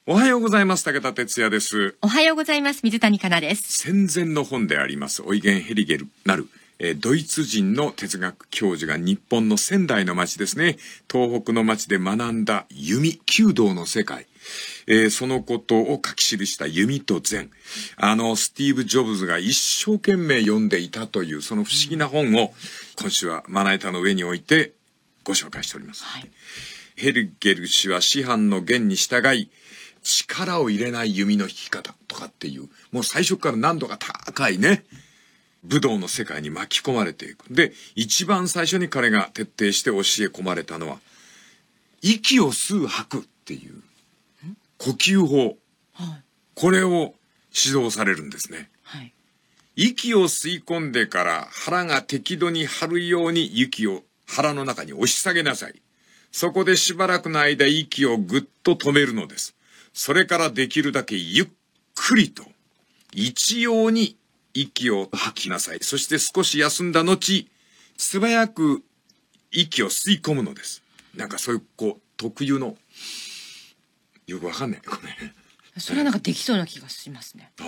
おはようございます。武田哲也です。 おはようございます。水谷香奈です。 戦前の本でありますオイゲン・ヘリゲルなる、ドイツ人の哲学教授が日本の仙台の町ですね、東北の町で学んだ弓弓道の世界、そのことを書き記した弓と禅、スティーブ・ジョブズが一生懸命読んでいたというその不思議な本を今週はまな板の上に置いてご紹介しております、はい、ヘリゲル氏は師範の言に従い力を入れない弓の引き方とかっていう、もう最初から難度が高いね、武道の世界に巻き込まれていく。で、一番最初に彼が徹底して教え込まれたのは、息を吸う吐くっていう呼吸法。はい、これを指導されるんですね。はい、息を吸い込んでから腹が適度に張るように息を腹の中に押し下げなさい。そこでしばらくの間息をぐっと止めるのです。それからできるだけゆっくりと一様に息を吐きなさい。そして少し休んだ後、素早く息を吸い込むのです。なんかそういう特有のよくわかんないこれ。 それはなんかできそうな気がしますね。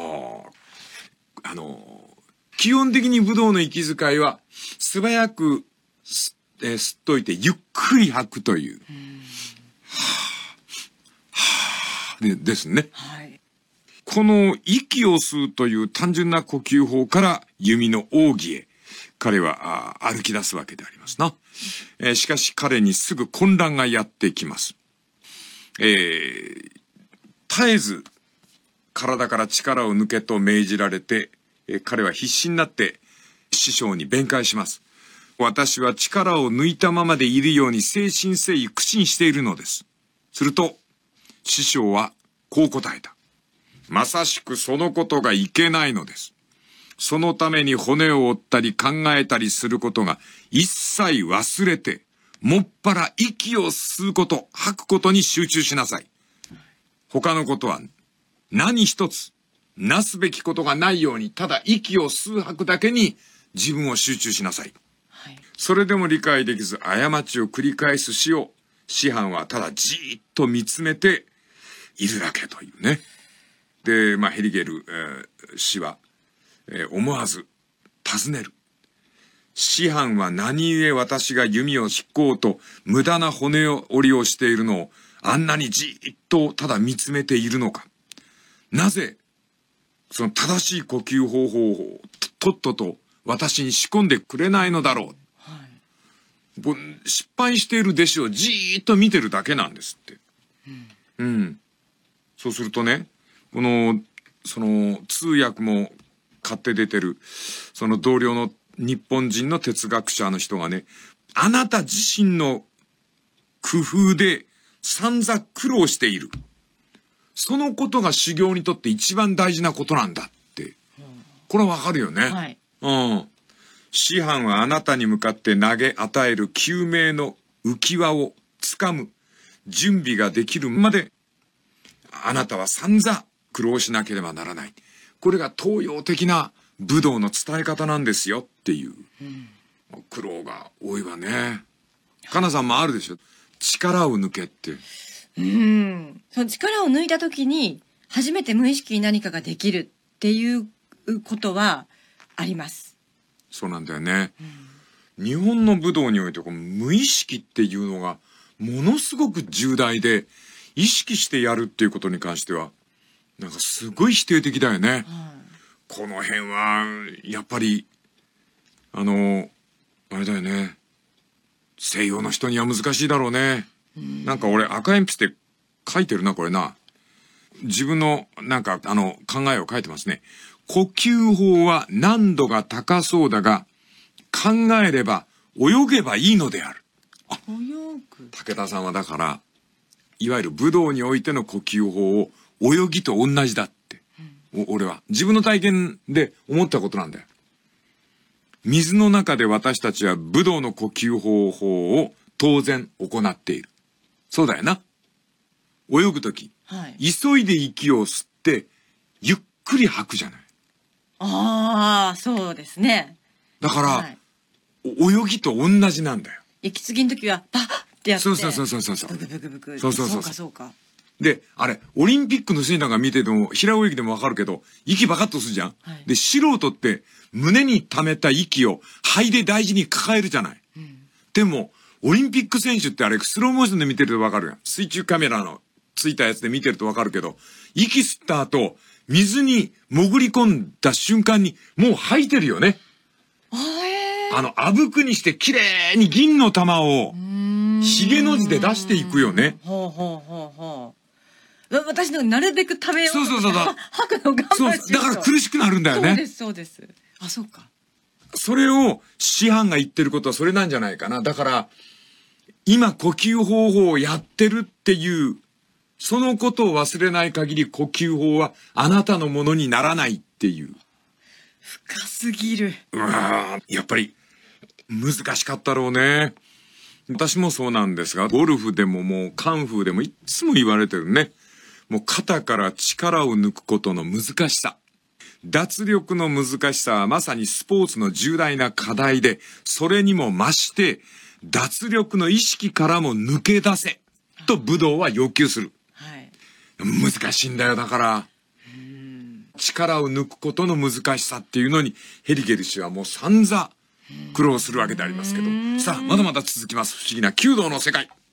基本的に武道の息遣いは素早く吸っといてゆっくり吐くという。ですね、はい、この息を吸うという単純な呼吸法から弓の奥義へ彼は歩き出すわけでありますな、しかし彼にすぐ混乱がやってきます、絶えず体から力を抜けと命じられて、彼は必死になって師匠に弁解します。私は力を抜いたままでいるように誠心誠意苦心しているのです。すると師匠はこう答えた。まさしくそのことがいけないのです。そのために骨を折ったり考えたりすることが一切忘れて、もっぱら息を吸うこと、吐くことに集中しなさい。他のことは何一つなすべきことがないように、ただ息を吸う吐くだけに自分を集中しなさい。はい、それでも理解できず過ちを繰り返す師を師範はただじーっと見つめているだけというね。で、ヘリゲル、氏は、思わず尋ねる。師範は何故私が弓を引こうと無駄な骨折りをしているのをあんなにじーっとただ見つめているのか。なぜその正しい呼吸方法をとっとと私に仕込んでくれないのだろう。はい、失敗している弟子をじーっと見てるだけなんですって。うん。そうするとね、その通訳も買って出てるその同僚の日本人の哲学者の人がね、あなた自身の工夫で散々苦労している。そのことが修行にとって一番大事なことなんだって。これはわかるよね。はい。うん。師範はあなたに向かって投げ与える救命の浮き輪をつかむ準備ができるまであなたは散々苦労しなければならない。これが東洋的な武道の伝え方なんですよっていう。苦労が多いわね。かなさんもあるでしょ。力を抜けって。 その力を抜いた時に初めて無意識に何かができるっていうことはあります。 そうなんだよね。日本の武道においてこの無意識っていうのがものすごく重大で、意識してやるっていうことに関してはなんかすごい否定的だよね。この辺はやっぱりあれだよね、西洋の人には難しいだろうね。なんか俺赤鉛筆で書いてるなこれな。自分のなんか考えを書いてますね。呼吸法は難度が高そうだが考えれば泳げばいいのである。泳ぐ。武田さんはだからいわゆる武道においての呼吸法を泳ぎと同じだって、俺は自分の体験で思ったことなんだよ。水の中で私たちは武道の呼吸方法を当然行っている。そうだよな。泳ぐとき、はい、急いで息を吸ってゆっくり吐くじゃない。 ああ、そうですね。 だから、はい、泳ぎと同じなんだよ。 息継ぎの時はパッってやって。 そう。 ブクブクブク。 そう。 そうか。 で、あれ、オリンピックの選手なんか見てても、平泳ぎでもわかるけど、息バカッとするじゃん。 はい、 で、素人って胸に溜めた息を肺で大事に抱えるじゃない。でも、オリンピック選手ってあれ、スローモーションで見てるとわかるやん。水中カメラのついたやつで見てるとわかるけど、息吸った後、水に潜り込んだ瞬間に、もう吐いてるよね。あぶくにして綺麗に銀の玉を、ひげの字で出していくよね。 私のなるべく食べようとそう吐くの我慢しようと。 だから苦しくなるんだよね。 そうです。あ、そうか。 それを師範が言ってることはそれなんじゃないかな。だから、今呼吸方法をやってるっていう、そのことを忘れない限り呼吸法はあなたのものにならないっていう。 深すぎる。 やっぱり難しかったろうね。私もそうなんですが、ゴルフでももうカンフーでもいつも言われてるね。もう肩から力を抜くことの難しさ。脱力の難しさはまさにスポーツの重大な課題で、それにも増して、脱力の意識からも抜け出せ、と武道は要求する。難しいんだよ、だから。力を抜くことの難しさっていうのに、ヘリゲル氏はもう散々苦労するわけでありますけど。さあ、まだまだ続きます。不思議な弓道の世界。